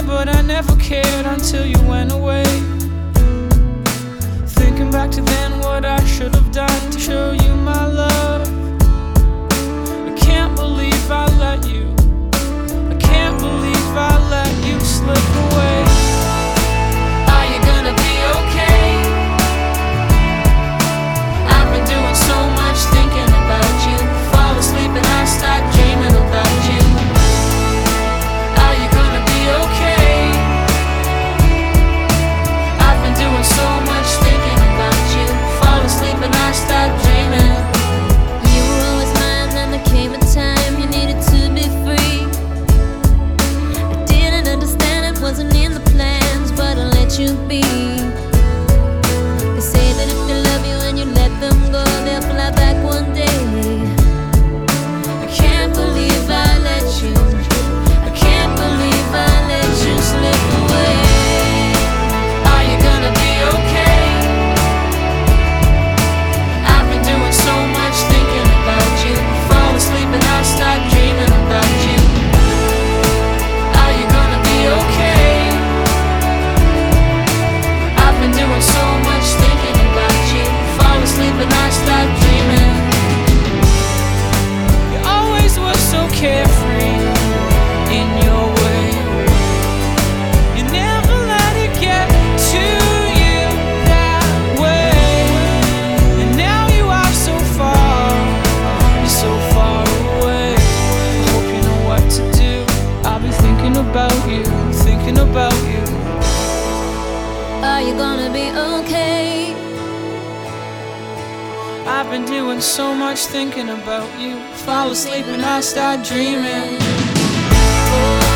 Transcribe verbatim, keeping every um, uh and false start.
but I never cared until you went away. Thinking back to then, what I should have done to show you my love. I can't believe I let you, I can't believe I let you slip away. Are you gonna be okay? I've been doing so much thinking about you. Fall asleep and I start dreaming about you. Are you gonna be okay? I've been doing so much thinking about you. Fall asleep and I start dreaming. You were always mine, then there came a time you needed to be free. I didn't understand, it wasn't in the plans, but I let you be. They say that if they love you and you let them go, they'll fly back one day. I can't believe I let you, I can't believe I let you slip away. Are you gonna be okay? I've been doing so much thinking about you. Fall asleep and I start dreaming about you. Are you gonna be okay? I've been doing so much thinking about you. Fall asleep and I start dreaming. You always were so carefree in your way. You never let it get to you that way. And now you are so far, you're so far away. I hope you know what to do. I'll be thinking about you, thinking about you. Are you gonna be okay? I've been doing so much thinking about you. Fall asleep and I start dreaming. Oh,